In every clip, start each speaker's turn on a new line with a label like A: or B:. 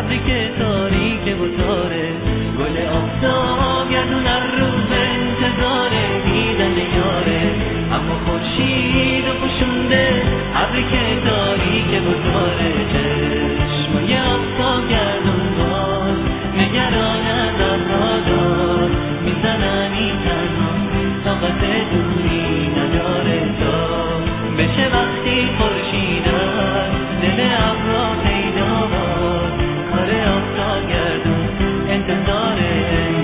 A: ابری که تاریک و تاره، گل آفتاب گردون هر روز انتظاره، دیدن یاره اما خورشید و پوشونده، ابری که تاریک و تاره، چشمای آفتاب گردون باز نگران از ابرادار، میزنن این تنها طاقت دوری نداره، تا بشه وقتی خورشید از دل ابرا پیدا باد، کار آفتاب گردون انتظاره.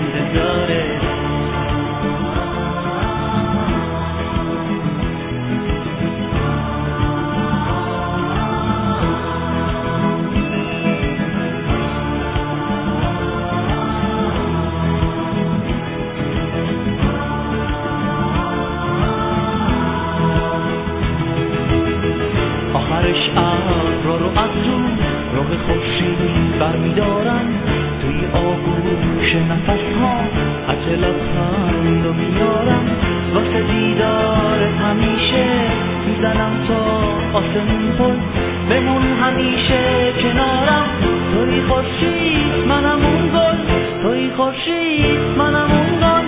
A: آخرش ابرا رو از راه خورشید برمیدارم، توی آغوش نفس‌ها عطر لبخند رو میارم، واسه دیدارت همیشه میزنم تا آسمون پل، بمون همیشه کنارم، توی خورشید منم اون گل، توی خورشید منم اون گل.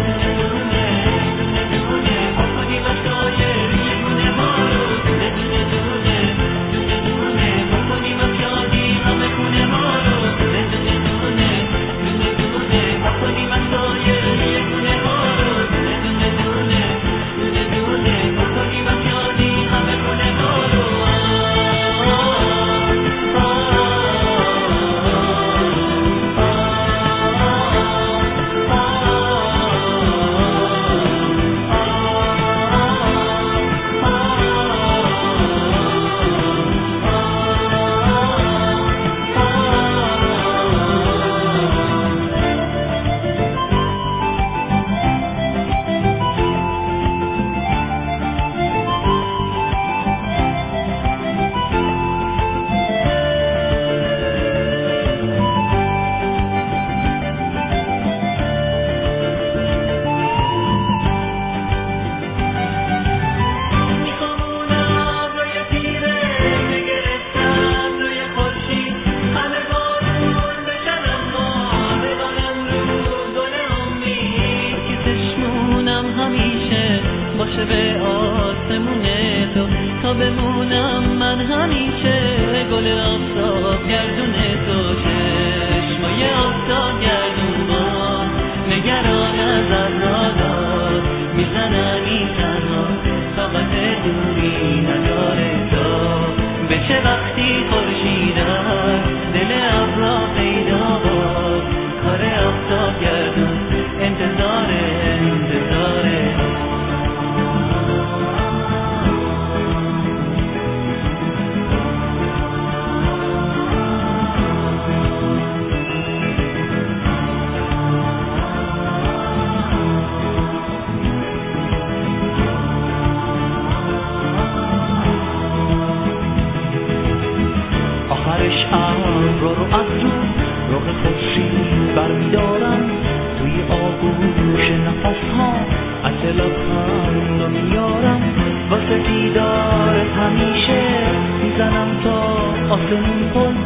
A: باشه به آسمونه تو، تا بمونم من همیشه گل آفتاب گردون تو، چشمای آفتاب گردون با نگران از ابرادار، میزنن این تنها طاقت دوری نداره، تا بشه وقتی خورشید از دل ابرا پیدا باد، کار آفتاب گردون انتظاره. آخرش ابرا رو از راه خورشید برمیدارم، توی آغوش نفس‌ها عطر لبخند رو میارم، واسه دیدارت همیشه میزنم تا آسمون پل،